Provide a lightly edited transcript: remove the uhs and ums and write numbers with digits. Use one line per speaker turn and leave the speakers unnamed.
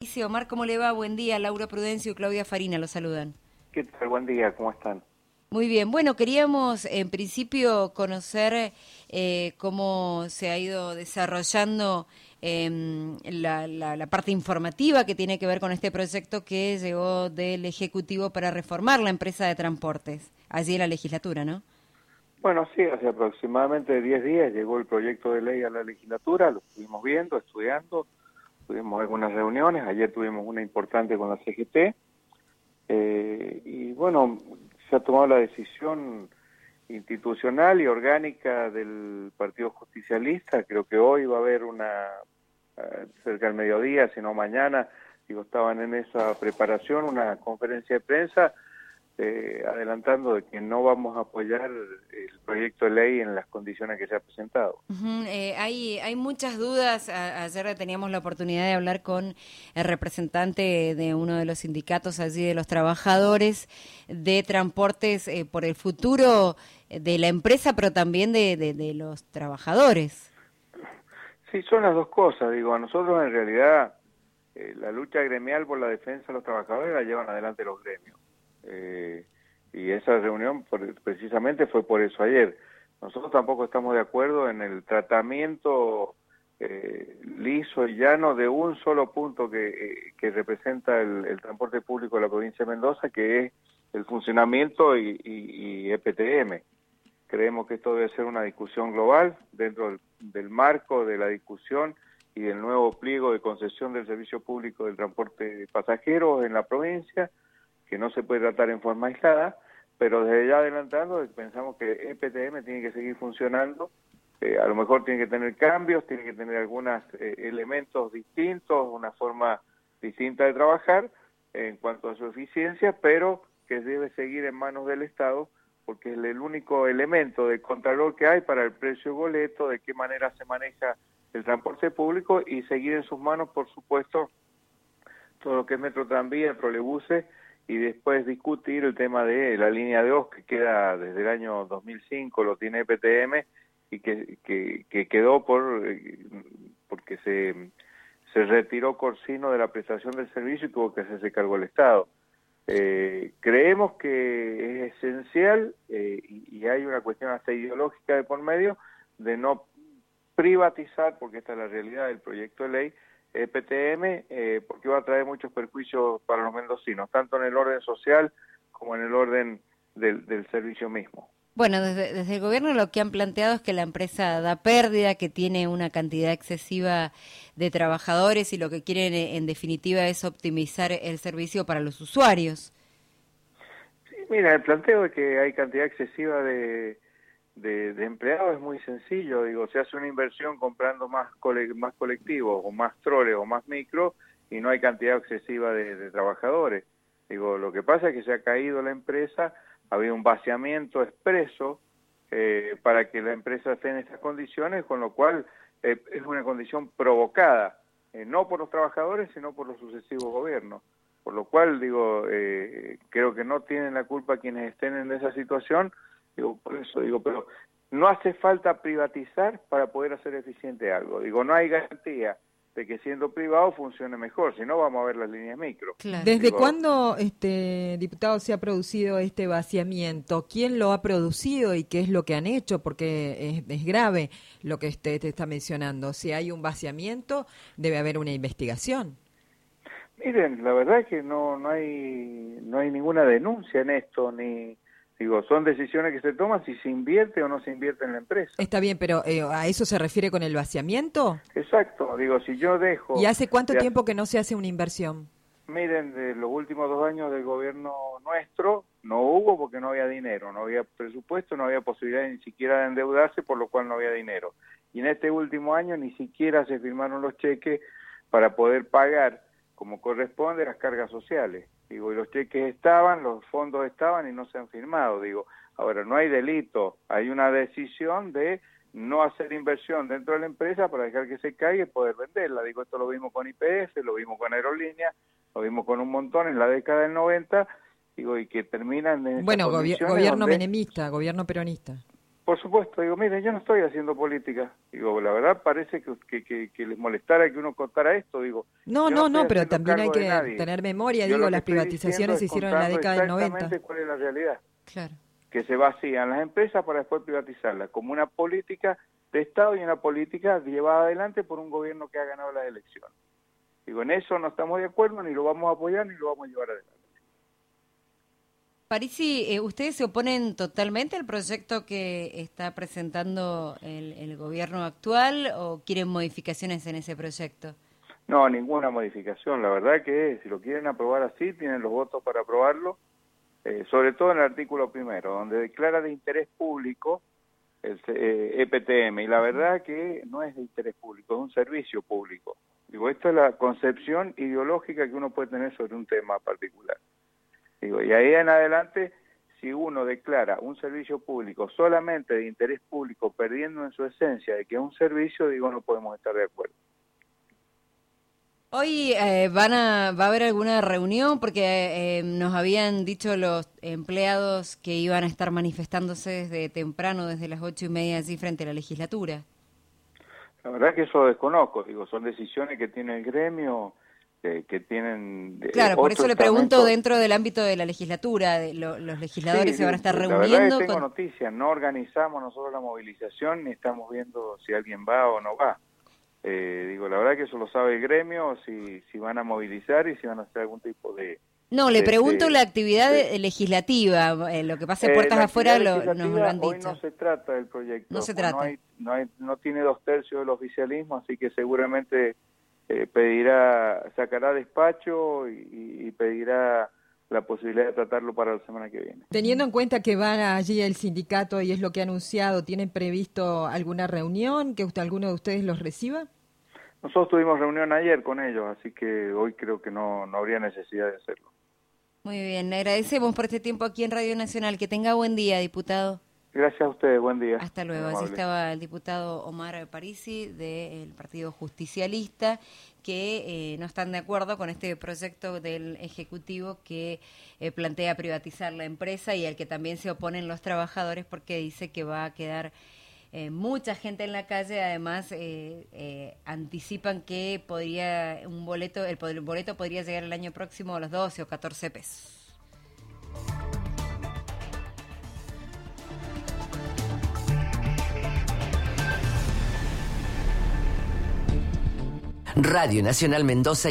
dice Omar? ¿Cómo le va? Buen día. Laura Prudencio y Claudia Farina lo saludan.
¿Qué tal? Buen día, ¿cómo están?
Muy bien. Bueno, queríamos en principio conocer cómo se ha ido desarrollando la parte informativa que tiene que ver con este proyecto que llegó del Ejecutivo para reformar la empresa de transportes, allí en la legislatura, ¿no?
Bueno, sí, hace aproximadamente 10 días llegó el proyecto de ley a la legislatura, lo estuvimos viendo, estudiando, tuvimos algunas reuniones, ayer tuvimos una importante con la CGT, y bueno, se ha tomado la decisión institucional y orgánica del Partido Justicialista. Creo que hoy va a haber cerca del mediodía, si no mañana, estaban en esa preparación, una conferencia de prensa, adelantando de que no vamos a apoyar el proyecto de ley en las condiciones que se ha presentado.
Hay muchas dudas. Ayer teníamos la oportunidad de hablar con el representante de uno de los sindicatos allí de los trabajadores de transportes por el futuro de la empresa, pero también de los trabajadores.
Sí, son las dos cosas. A nosotros en realidad la lucha gremial por la defensa de los trabajadores la llevan adelante los gremios. Y esa reunión precisamente fue por eso ayer. Nosotros tampoco estamos de acuerdo en el tratamiento liso y llano de un solo punto que representa el transporte público de la provincia de Mendoza, que es el funcionamiento y EPTM. Creemos que esto debe ser una discusión global dentro del marco de la discusión y del nuevo pliego de concesión del servicio público del transporte de pasajeros en la provincia, que no se puede tratar en forma aislada, pero desde ya adelantando pensamos que EPTM tiene que seguir funcionando, a lo mejor tiene que tener cambios, tiene que tener algunos elementos distintos, una forma distinta de trabajar en cuanto a su eficiencia, pero que debe seguir en manos del Estado, porque es el único elemento de contralor que hay para el precio boleto, de qué manera se maneja el transporte público, y seguir en sus manos, por supuesto, todo lo que es metro, tranvía, trolebuses, y después discutir el tema de la línea de OS, que queda desde el año 2005, lo tiene EPTM, y que quedó porque se retiró Corsino de la prestación del servicio y tuvo que hacerse cargo el Estado. Creemos que es esencial, y hay una cuestión hasta ideológica de por medio, de no privatizar, porque esta es la realidad del proyecto de ley, EPTM, porque va a traer muchos perjuicios para los mendocinos, tanto en el orden social como en el orden del servicio mismo.
Bueno, desde el gobierno lo que han planteado es que la empresa da pérdida, que tiene una cantidad excesiva de trabajadores y lo que quieren en definitiva es optimizar el servicio para los usuarios.
Sí, mira, el planteo de que hay cantidad excesiva de empleados es muy sencillo. Se hace una inversión comprando más colectivos o más troles o más micro y no hay cantidad excesiva de trabajadores. Lo que pasa es que se ha caído la empresa, había un vaciamiento expreso para que la empresa esté en estas condiciones, con lo cual es una condición provocada, no por los trabajadores, sino por los sucesivos gobiernos. Por lo cual, creo que no tienen la culpa quienes estén en esa situación. Por eso pero no hace falta privatizar para poder hacer eficiente algo. No hay garantía de que siendo privado funcione mejor, si no vamos a ver las líneas micro.
Claro. ¿Desde cuándo, diputado, se ha producido este vaciamiento? ¿Quién lo ha producido y qué es lo que han hecho? Porque es grave lo que usted está mencionando. Si hay un vaciamiento, debe haber una investigación.
Miren, la verdad es que no hay ninguna denuncia en esto, son decisiones que se toman si se invierte o no se invierte en la empresa.
Está bien, pero ¿a eso se refiere con el vaciamiento?
Exacto, si yo dejo...
¿Y hace cuánto tiempo que no se hace una inversión?
Miren, de los últimos 2 años del gobierno nuestro no hubo porque no había dinero, no había presupuesto, no había posibilidad ni siquiera de endeudarse, por lo cual no había dinero. Y en este último año ni siquiera se firmaron los cheques para poder pagar como corresponde las cargas sociales. Y los cheques estaban, los fondos estaban y no se han firmado. Ahora no hay delito, hay una decisión de no hacer inversión dentro de la empresa para dejar que se caiga y poder venderla. Esto lo vimos con YPF, lo vimos con Aerolíneas, lo vimos con un montón en la década del 90, y que terminan en
gobierno menemista, gobierno peronista.
Por supuesto, digo, miren, yo no estoy haciendo política. Digo, la verdad parece que les molestara que uno contara esto. Digo,
No, pero también hay que tener memoria.
Yo
digo,
lo
las
que estoy
privatizaciones se hicieron en la década del 90.
Exactamente cuál es la realidad.
Claro.
Que se vacían las empresas para después privatizarlas, como una política de Estado y una política llevada adelante por un gobierno que ha ganado las elecciones. Digo, en eso no estamos de acuerdo, ni lo vamos a apoyar, ni lo vamos a llevar adelante.
Parisi, ¿ustedes se oponen totalmente al proyecto que está presentando el gobierno actual o quieren modificaciones en ese proyecto?
No, ninguna modificación. La verdad que si lo quieren aprobar así, tienen los votos para aprobarlo, sobre todo en el artículo primero, donde declara de interés público el EPTM. Y la verdad que no es de interés público, es un servicio público. Digo, esta es la concepción ideológica que uno puede tener sobre un tema particular. Digo, y ahí en adelante, si uno declara un servicio público solamente de interés público, perdiendo en su esencia de que es un servicio, digo, no podemos estar de acuerdo.
Hoy va a haber alguna reunión porque nos habían dicho los empleados que iban a estar manifestándose desde temprano, desde las 8:30 allí frente a la legislatura.
La verdad que eso desconozco, digo, son decisiones que tiene el gremio, que tienen...
Claro, por eso le pregunto dentro del ámbito de la legislatura, los legisladores se van a estar reuniendo.
La verdad que tengo noticias, no organizamos nosotros la movilización ni estamos viendo si alguien va o no va. Digo, la verdad que eso lo sabe el gremio, si van a movilizar y si van a hacer algún tipo de...
No, le pregunto la actividad legislativa, lo que pase puertas afuera nos lo han dicho.
Hoy no se trata del proyecto.
No se trata.
No tiene 2/3 del oficialismo, así que seguramente sacará despacho y pedirá la posibilidad de tratarlo para la semana que viene.
Teniendo en cuenta que van allí el sindicato y es lo que ha anunciado, ¿tienen previsto alguna reunión que alguno de ustedes los reciba?
Nosotros tuvimos reunión ayer con ellos, así que hoy creo que no habría necesidad de hacerlo.
Muy bien, agradecemos por este tiempo aquí en Radio Nacional. Que tenga buen día, diputado.
Gracias a ustedes, buen día.
Hasta luego. Así estaba el diputado Omar Parisi del Partido Justicialista, que no están de acuerdo con este proyecto del Ejecutivo que plantea privatizar la empresa y al que también se oponen los trabajadores porque dice que va a quedar mucha gente en la calle. Además, anticipan que el boleto podría llegar el año próximo a los 12 o 14 pesos.
Radio Nacional Mendoza